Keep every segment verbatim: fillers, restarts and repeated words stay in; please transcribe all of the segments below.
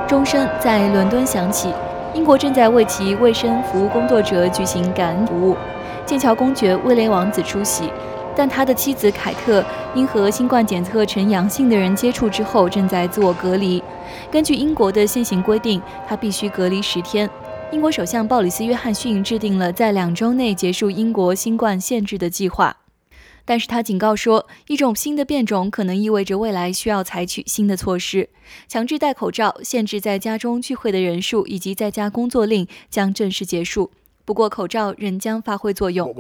钟声在伦敦响起，英国正在为其卫生服务工作者举行感恩服务。剑桥公爵威廉王子出席，但他的妻子凯特因和新冠检测呈阳性的人接触之后，正在自我隔离。根据英国的现行规定，他必须隔离十天。英国首相鲍里斯·约翰逊制定了在两周内结束英国新冠限制的计划。但是他警告说，一种新的变种可能意味着未来需要采取新的措施，强制戴口罩、限制在家中聚会的人数以及在家工作令将正式结束。不过，口罩仍将发挥作用。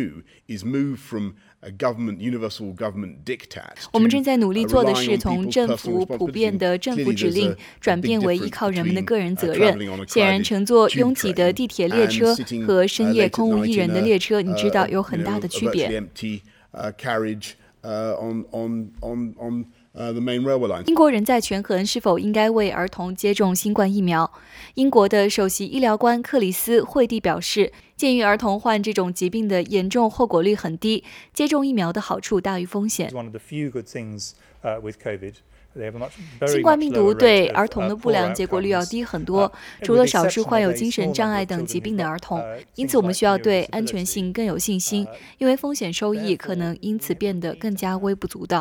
我们正在努力做的是从政府普遍的政府指令转变为依靠人们的个人责任。显然，乘坐拥挤的地铁列车和深夜空无一人的列车，你知道有很大的区别。Uh, carriage uh, on, on, on, on uh, the main railway lines. 英国仍在权衡是否应该为儿童接种新冠疫苗。英国的首席医疗官克里斯·惠蒂表示，鉴于儿童患这种疾病的严重后果率很低，接种疫苗的好处大于风险。新冠病毒对儿童的不良结果率要低很多，除了少数患有精神障碍等疾病的儿童。因此，我们需要对安全性更有信心，因为风险收益可能因此变得更加微不足道。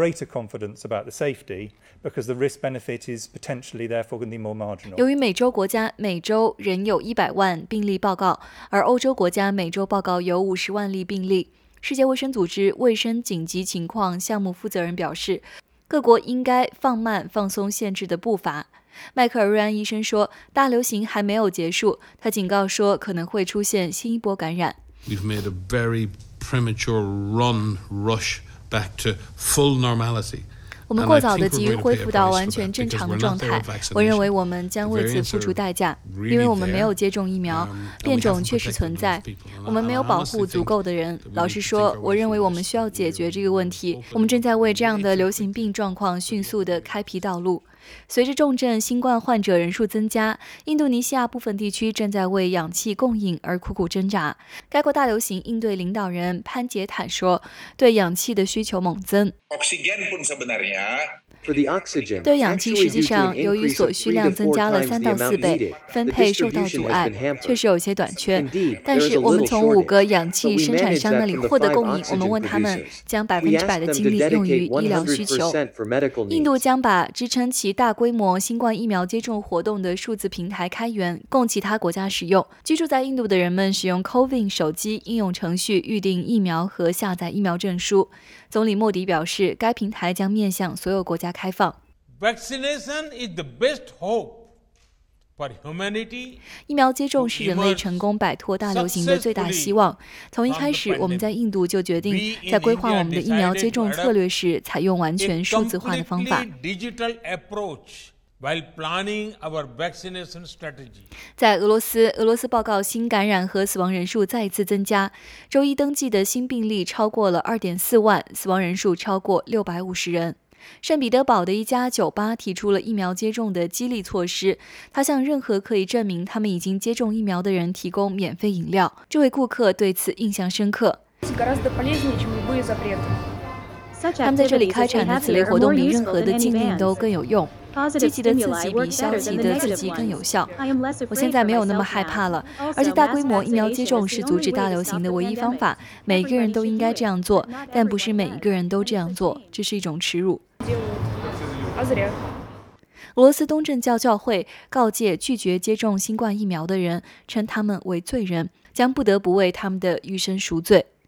由于美洲国家每周仍有一百万病例报告，而欧洲国家每周报告有五十万例病例，世界卫生组织卫生紧急情况项目负责人表示，各国应该放慢放松限制的步伐。迈克尔·瑞安医生说，大流行还没有结束，他警告说可能会出现新一波感染。 We've made a very premature run rush back to full normality. 我们过早的急于恢复到完全正常的状态，我认为我们将为此付出代价，因为我们没有接种疫苗，变种确实存在，我们没有保护足够的人。老实说，我认为我们需要解决这个问题，我们正在为这样的流行病状况迅速地开辟道路。随着重症新冠患者人数增加，印度尼西亚部分地区正在为氧气供应而苦苦挣扎。该国大流行应对领导人潘杰坦说，对氧气的需求猛增。对氧气实际上由于所需量增加了三到四倍，分配受到阻碍，确实有些短缺。但是我们从五个氧气生产商那里获得供应，我们问他们将百分之百的精力用于医疗需求。印度将把支撑其大规模新冠疫苗接种活动的数字平台开源，供其他国家使用。居住在印度的人们使用 Covin 手机应用程序预订疫苗和下载疫苗证书。总理莫迪表示，该平台将面向所有国家开放。 Vaccination is the best hope for humanity. 疫苗接种是人类成功摆脱大流行的最大希望。从一开始，我们在印度就决定，在规划我们的疫苗接种策略时，采用完全数字化的方法。 While planning our vaccination strategy. 在俄罗斯，俄罗斯报告新感染和死亡人数再一次增加。周一登记的新病例超过了 二点四万，死亡人数超过六百五十人。圣彼得堡的一家酒吧提出了疫苗接种的激励措施，他向任何可以证明他们已经接种疫苗的人提供免费饮料。这位顾客对此印象深刻。他们在这里开展的此类活动比任何的禁令都更有用。积极的刺激比消极的刺激更有效。我现在没有那么害怕了，而且大规模疫苗接种是阻止大流行的唯一方法。每一个人都应该这样做，但不是每一个人都这样做，这是一种耻辱。俄罗斯东正教教会告诫拒绝接种新冠疫苗的人，称他们为罪人，将不得不为他们的余生赎罪。